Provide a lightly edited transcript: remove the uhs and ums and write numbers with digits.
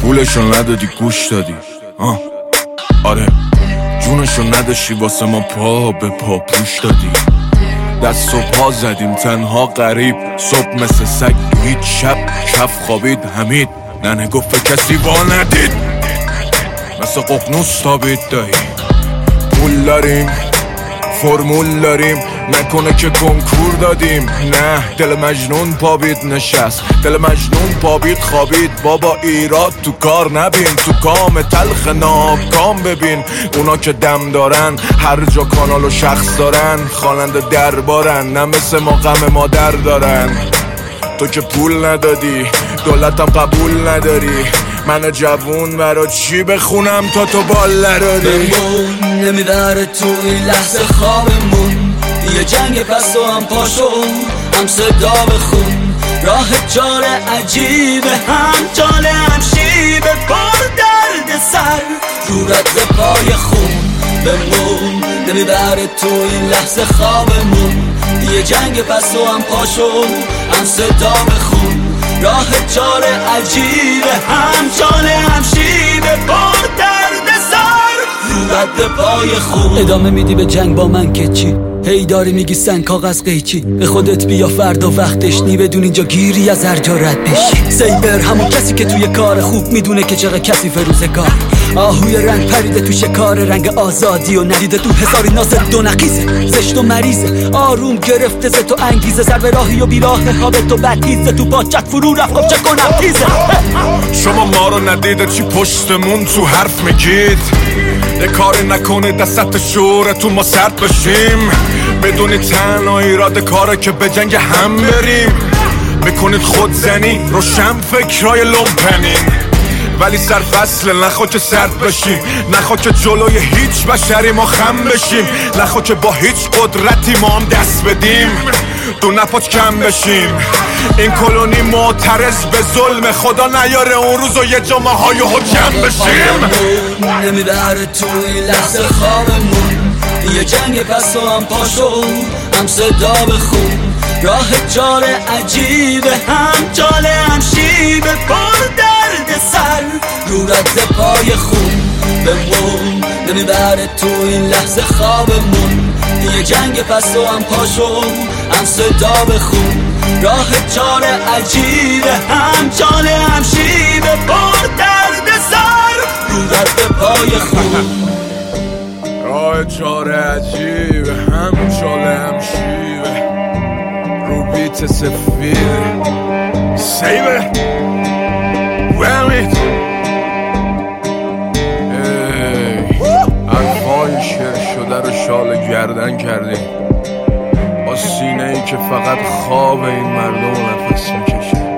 پولشو ندادی گوش دادی آره جونشو نداشتی واسه ما پا به پا پوش دادی. دست و پا زدیم تنها غریب صبح مثل سگ هیچ شب کف خوابید حمید ننه گفت کسی وا ندید مثل ققنوس تابید دایی. پول داریم فرمول داریم نکنه که کنکور دادیم نه دل مجنون پابید نشست دل مجنون پابید خوابید بابا ایراد تو کار نبین تو کام تلخ ناکام ببین اونا که دم دارن هر جا کانال و شخص دارن خواننده دربارن نه مثل ما غم مادر دارن. تو که پول ندادی دولتم قبول نداری من جوون برا چی بخونم تا تو بال نداری. بمون نمیبره تو این لحظه خوابمون یه جنگ پس و هم پاشو هم صدا بخون راه جار عجیبه هم جال هم شیبه پر درد سر رو رد پای خون. بمون نمیبره تو این لحظه خوابمون یه جنگ پس و هم پاشو هم صدا بخون راه جال عجیبه هم جال هم شیبه پر درد سر رو رد پای خون. ادامه میدی به جنگ با من که چی هی داری میگی سنگ کاغذ قیچی به خودت بیا فردا وقتش نی بدون اینجا گیری از هر جا رد بشی. سیبر همون کسی که توی کار خوب میدونه که چقدر کسی فروزگار آهوی رنگ پریده تو شکار رنگ آزادی و ندیده تو هزاری ناز دو نقیزه زشت و مریضه آروم گرفته ز تو انگیزه سر به راهی و بیراه خواب تو بدتیزه تو پاچت فرو رفت خب چه کنم تیزه. شما ما رو ندیده چی پشتمون تو حرف میگید یه کاری نکنه دستت شوره تو ما سرد بشیم بدونی تنها ایراد کاره که به جنگ هم بریم میکنید خودزنی روشن فکرهای لومپنین ولی سرفصل نخوا که سرد بشیم نخوا که جلوی هیچ بشری ما خم بشیم نخوا که با هیچ قدرتی ما هم دست بدیم دو نپاچ کم بشیم. این کلونی معترض به ظلم خدا نیاره اون روز و یه جامعه ها جمع بشیم. نمیبره تو این لحظه خوابمون یه جنگ پس و هم پاشو هم صدا بخون راه جال عجیبه هم جال هم شیبه پر درد سر رو رد پای خون. بمون نمیبره تو این لحظه خوابمون یه جنگ پس و هم پاشو هم صدا بخون راه جال عجیبه هم جال هم شیبه پر درد سر رو رد پای خون. راه جال عجیبه هم جال هم شیبه رو بیت سفید سیبه ویمید حرفای شعر شده رو شال گردن کردیم با سینه ای که فقط خواب این مردم نفس میکشه.